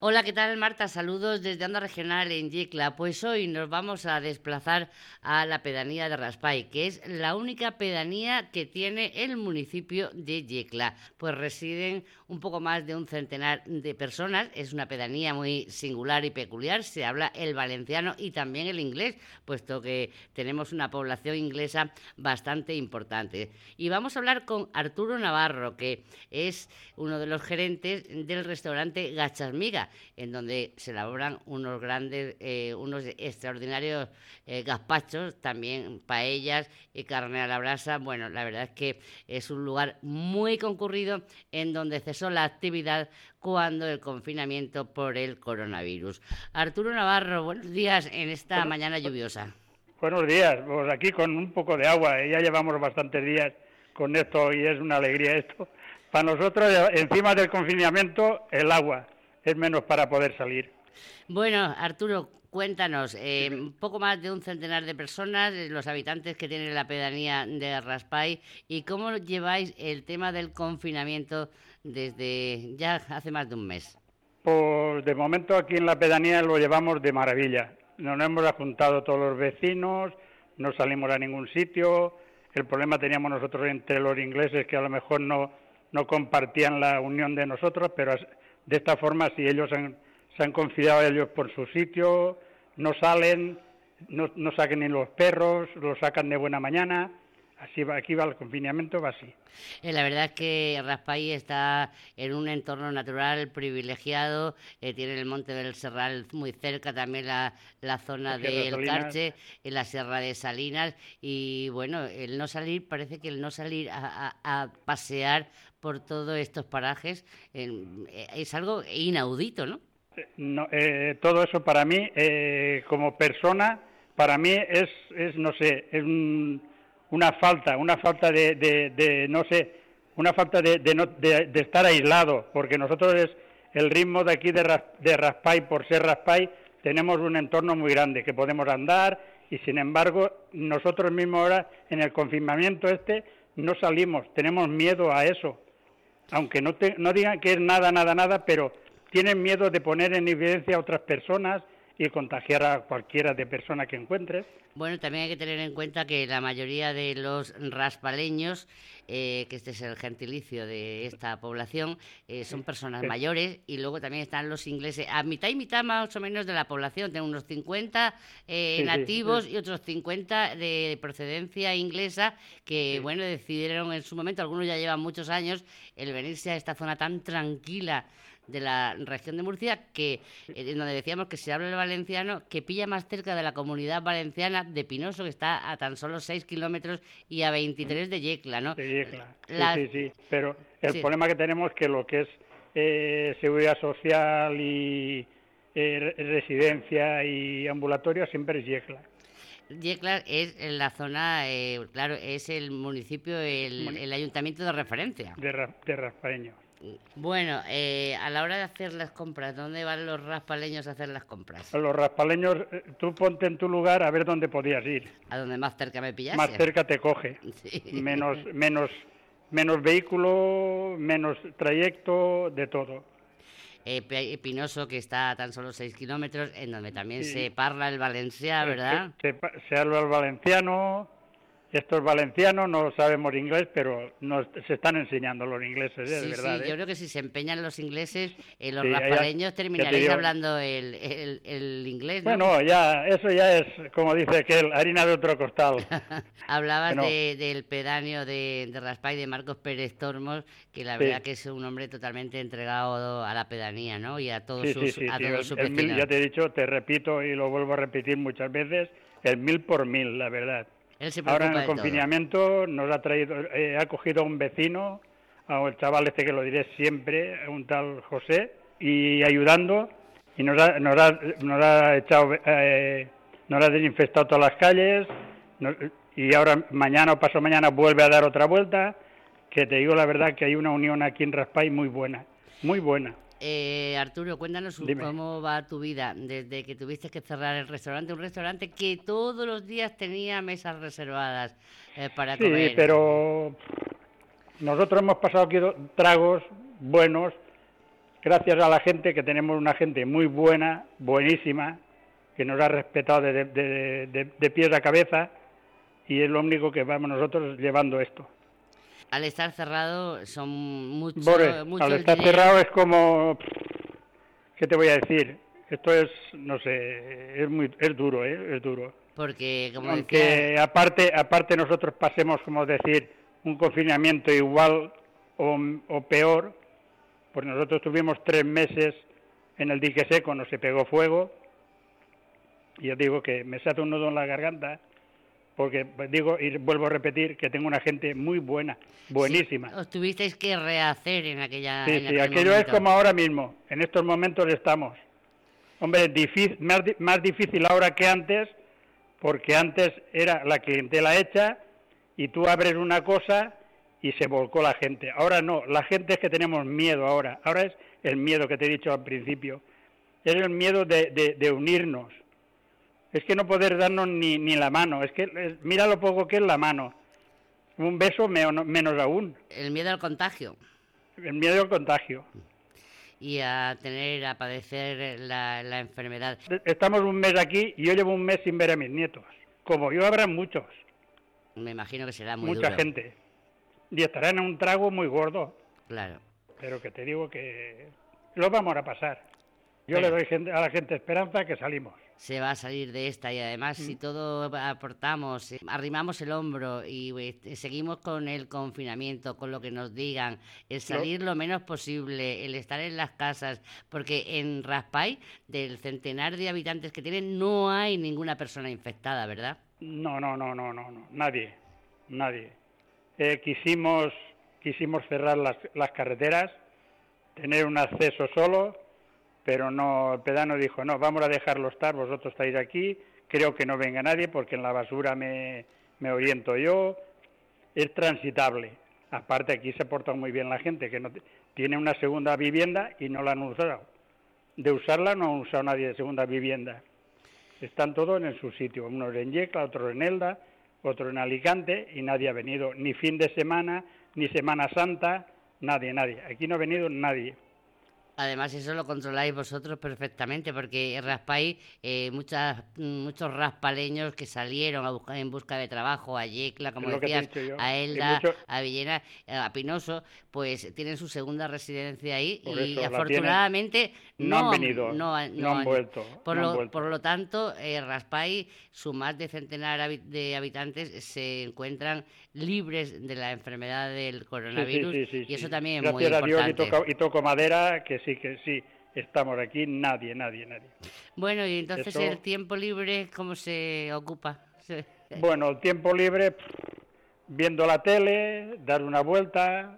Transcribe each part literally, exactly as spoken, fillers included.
Hola, ¿qué tal, Marta? Saludos desde Onda Regional en Yecla. Pues hoy nos vamos a desplazar a la pedanía de Raspall, que es la única pedanía que tiene el municipio de Yecla. Pues residen un poco más de un centenar de personas. Es una pedanía muy singular y peculiar. Se habla el valenciano y también el inglés, puesto que tenemos una población inglesa bastante importante. Y vamos a hablar con Arturo Navarro, que es uno de los gerentes del restaurante Gachasmiga, en donde se elaboran unos grandes, eh, unos extraordinarios eh, gazpachos, también paellas y carne a la brasa. Bueno, la verdad es que es un lugar muy concurrido en donde cesó la actividad cuando el confinamiento por el coronavirus. Arturo Navarro, buenos días en esta Bueno, mañana lluviosa. buenos días, pues aquí con un poco de agua, eh, ya llevamos bastantes días con esto y es una alegría esto. Para nosotros, encima del confinamiento, el agua es menos para poder salir. Bueno, Arturo, cuéntanos, eh, Dime. un poco más de un centenar de personas, eh, los habitantes que tiene la pedanía de Raspall, y cómo lleváis el tema del confinamiento desde ya hace más de un mes. Pues de momento aquí en la pedanía lo llevamos de maravilla. Nos hemos juntado todos los vecinos, no salimos a ningún sitio. El problema teníamos nosotros entre los ingleses, que a lo mejor no, no compartían la unión de nosotros, pero de esta forma si ellos han, se han confiado ellos por su sitio, no salen, no, no saquen ni los perros, los sacan de buena mañana. Así va, aquí va el confinamiento, va así. Eh, la verdad es que Raspall está en un entorno natural privilegiado, eh, tiene el Monte del Serral muy cerca, también la, la La zona Sierra del Salinas. Carche, en la Sierra de Salinas, y bueno, el no salir, parece que el no salir a, a- a pasear por todos estos parajes eh, es algo inaudito, ¿no? No, eh, todo eso para mí, eh, como persona, para mí es, es no sé, es un, una falta, una falta de, de, de no sé, una falta de, de, no, de, de estar aislado, porque nosotros es el ritmo de aquí de, Ras, de Raspall, por ser Raspall, tenemos un entorno muy grande que podemos andar y sin embargo nosotros mismos ahora en el confinamiento este no salimos, tenemos miedo a eso, aunque no, te, no digan que es nada, nada, nada, pero tienen miedo de poner en evidencia a otras personas y contagiar a cualquiera de persona que encuentres. Bueno, también hay que tener en cuenta que la mayoría de los raspaleños, eh, que este es el gentilicio de esta población, eh, son Sí, personas es, mayores, y luego también están los ingleses, a mitad y mitad más o menos de la población, tengo unos cincuenta eh, sí, sí, es, nativos y otros cincuenta de procedencia inglesa que, sí, bueno, decidieron en su momento, algunos ya llevan muchos años, el venirse a esta zona tan tranquila de la región de Murcia, que sí, eh, donde decíamos que se habla el valenciano, que pilla más cerca de la comunidad valenciana de Pinoso, que está a tan solo seis kilómetros, y a veintitrés de Yecla, ¿no? sí, claro, sí, La, sí, sí, pero el sí, problema que tenemos es que lo que es eh, seguridad social y eh, residencia y ambulatorio siempre es Yecla. Yecla es en la zona, eh, claro, es el municipio, el, el ayuntamiento de referencia. De, de raspareño. Bueno, eh, a la hora de hacer las compras, ¿dónde van los raspaleños a hacer las compras? Los raspaleños, eh, tú ponte en tu lugar a ver dónde podías ir. A donde más cerca me Más pillase. cerca te coge. Sí. Menos, menos, menos vehículo, menos trayecto, de todo. eh, Pinoso, que está a tan solo seis kilómetros, en donde también Sí, se parla el valencià, eh, se, ¿verdad? se, se habla el valenciano. Estos valencianos no sabemos inglés, pero nos, se están enseñando los ingleses, ¿eh? De Sí, sí, verdad, yo ¿eh? creo que si se empeñan los ingleses, eh, los Sí, ya, raspaleños ya te terminaréis digo. hablando el, el, el inglés, ¿no? Bueno, ya, eso ya es, como dice aquel, harina de otro costal. Que Hablabas no, de, del pedáneo de, de Raspall, de Marcos Pérez Tormos, que la verdad sí, que es un hombre totalmente entregado a la pedanía, ¿no? Y a todos sí, sí, sus, sí, a tío. todos El, sus el mil, vecinos. ya te he dicho, te repito y lo vuelvo a repetir muchas veces, el mil por mil, la verdad. Él se Ahora en preocupa el de todo. confinamiento nos ha traído, eh, ha cogido a un vecino, a el chaval este que lo diré siempre, un tal José, y ayudando, y nos ha, nos ha, nos ha echado, eh, nos ha desinfectado todas las calles, nos, y ahora mañana o paso mañana vuelve a dar otra vuelta, que te digo la verdad que hay una unión aquí en Raspall muy buena, muy buena. Eh, Arturo, cuéntanos Dime. cómo va tu vida desde que tuviste que cerrar el restaurante, un restaurante que todos los días tenía mesas reservadas eh, para Sí, comer. pero nosotros hemos pasado aquí tragos buenos, gracias a la gente, que tenemos una gente muy buena, buenísima, que nos ha respetado de, de, de, de pies a cabeza, y es lo único que vamos nosotros llevando esto. Al estar cerrado son muchos... Bore, muchos al estar dinero. cerrado es como... ¿Qué te voy a decir? Esto es, no sé, es muy es duro, ¿eh? Es duro. Porque, como Aunque decía... aparte, aparte nosotros pasemos, como decir, un confinamiento igual o, o peor, pues nosotros tuvimos tres meses en el dique seco, no se pegó fuego, y yo digo que me salta un nudo en la garganta, porque pues, digo, y vuelvo a repetir, que tengo una gente muy buena, buenísima. Sí, os tuvisteis que rehacer en aquella... Sí, en sí, aquel aquello momento. es como ahora mismo, en estos momentos estamos. Hombre, difícil, más, más difícil ahora que antes, porque antes era la clientela hecha y tú abres una cosa y se volcó la gente. Ahora no, la gente es que tenemos miedo ahora. Ahora es el miedo que te he dicho al principio. Es el miedo de, de, de unirnos. Es que no poder darnos ni, ni la mano. Es que es, mira lo poco que es la mano. Un beso menos, menos aún. El miedo al contagio. El miedo al contagio. Y a tener, a padecer la, la enfermedad. Estamos un mes aquí y yo llevo un mes sin ver a mis nietos. Como yo habrá muchos. Me imagino que será muy Mucha duro. gente. Y estarán en un trago muy gordo. Claro. Pero que te digo que lo vamos a pasar. Yo Pero le doy gente, a la gente esperanza que salimos. se va a salir de esta y además mm. si todo aportamos, arrimamos el hombro y eh, seguimos con el confinamiento, con lo que nos digan, el salir lo, lo menos posible, el estar en las casas, porque en Raspai, del centenar de habitantes que tienen, no hay ninguna persona infectada, ¿verdad? No, no, no, no, no, no. nadie, nadie. Eh, quisimos, quisimos cerrar las, las carreteras, tener un acceso solo, pero no, el pedano dijo, no, vamos a dejarlo estar, vosotros estáis aquí, creo que no venga nadie porque en la basura me, me oriento yo, es transitable. Aparte aquí se porta muy bien la gente, que no tiene una segunda vivienda y no la han usado. De usarla no ha usado nadie de segunda vivienda. Están todos en su sitio, unos en Yecla, otros en Elda, otro en Alicante, y nadie ha venido, ni fin de semana, ni Semana Santa, nadie, nadie. Aquí no ha venido nadie. Además, eso lo controláis vosotros perfectamente, porque Raspai, eh, muchas, muchos raspaleños que salieron a buscar, en busca de trabajo a Yecla, como decías, a Elda, mucho... a Villena, a Pinoso, pues tienen su segunda residencia ahí. Por y eso, afortunadamente tienen... no, no han venido, no, no, no, no han vuelto. Por, no lo, han vuelto. por lo tanto, eh, Raspai, su más de centenar de habitantes, se encuentran libres de la enfermedad del coronavirus, sí, sí, sí, sí, y eso sí. también Gracias es muy a importante. Dios y toco, y toco madera, que sí, que sí, estamos aquí, nadie, nadie, nadie. Bueno, y entonces eso... el tiempo libre, ¿cómo se ocupa? Bueno, el tiempo libre, viendo la tele, dar una vuelta,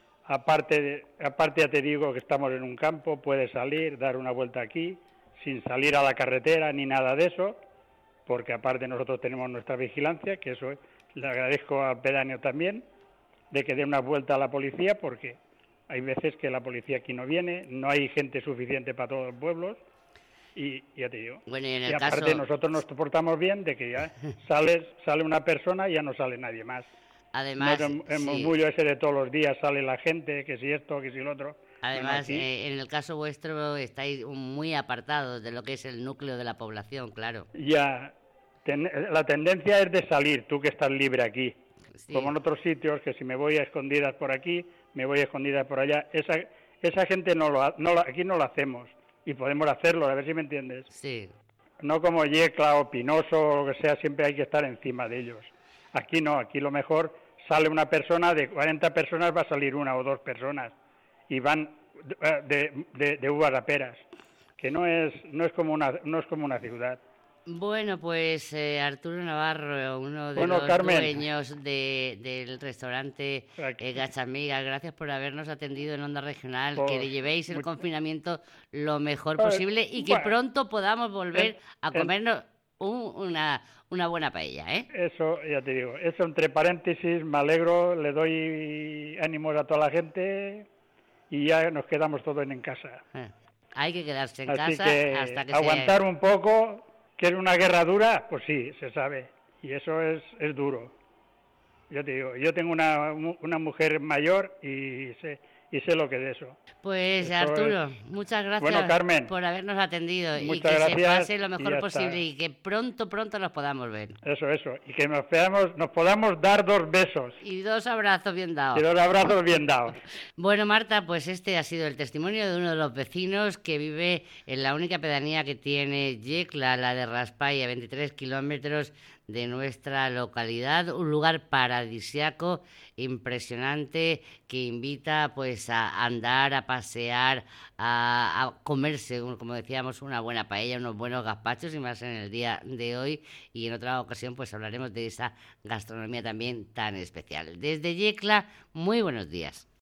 aparte, aparte ya te digo que estamos en un campo, puedes salir, dar una vuelta aquí, sin salir a la carretera ni nada de eso, porque aparte nosotros tenemos nuestra vigilancia, que eso le agradezco al pedáneo también, de que dé una vuelta a la policía, porque hay veces que la policía aquí no viene, no hay gente suficiente para todos los pueblos, y ya te digo. Bueno, y, en el y aparte caso... nosotros nos portamos bien de que ya sales, sale una persona y ya no sale nadie más. Además, no, el sí. murmullo ese de todos los días, sale la gente, que si esto, que si lo otro. Además, bueno, eh, en el caso vuestro estáis muy apartados de lo que es el núcleo de la población, claro. Ya, ten, la tendencia es de salir, tú que estás libre aquí. Sí. Como en otros sitios, que si me voy a escondidas por aquí, me voy a escondidas por allá. Esa esa gente no lo, no lo aquí no lo hacemos. Y podemos hacerlo, a ver si me entiendes. Sí. No como Yecla o Pinoso o lo que sea, siempre hay que estar encima de ellos. Aquí no, aquí lo mejor sale una persona, de cuarenta personas va a salir una o dos personas. Y van de, de, de uvas a peras. Que no es, no es como una, no es como una ciudad. Bueno, pues eh, Arturo Navarro, uno de bueno, los Carmen. dueños de, del restaurante eh, Gachamiga, gracias por habernos atendido en Onda Regional, pues, que le llevéis el muy... confinamiento lo mejor pues, posible y que bueno, pronto podamos volver el, a comernos el... un, una, una buena paella, ¿eh? Eso, ya te digo, eso entre paréntesis, me alegro, le doy ánimos a toda la gente y ya nos quedamos todos en casa. Eh, hay que quedarse en Así casa que hasta que aguantar sea... un poco... ¿Que es una guerra dura? Pues sí, se sabe. Y eso es, es duro. Yo te digo, yo tengo una, una mujer mayor y, se, y sé lo que es eso. Pues Eso Arturo, es... muchas gracias bueno, Carmen, por habernos atendido y que gracias, se pase lo mejor y posible y que pronto, pronto nos podamos ver. Eso, eso, y que nos podamos, nos podamos dar dos besos. Y dos abrazos bien dados. Y dos abrazos bien dados. Bueno, Marta, pues este ha sido el testimonio de uno de los vecinos que vive en la única pedanía que tiene Yecla, la de Raspall, a veintitrés kilómetros de nuestra localidad, un lugar paradisiaco, impresionante, que invita pues a andar, a pasear, a, a comerse, como decíamos, una buena paella, unos buenos gazpachos, y más en el día de hoy, y en otra ocasión pues hablaremos de esa gastronomía también tan especial. Desde Yecla, muy buenos días.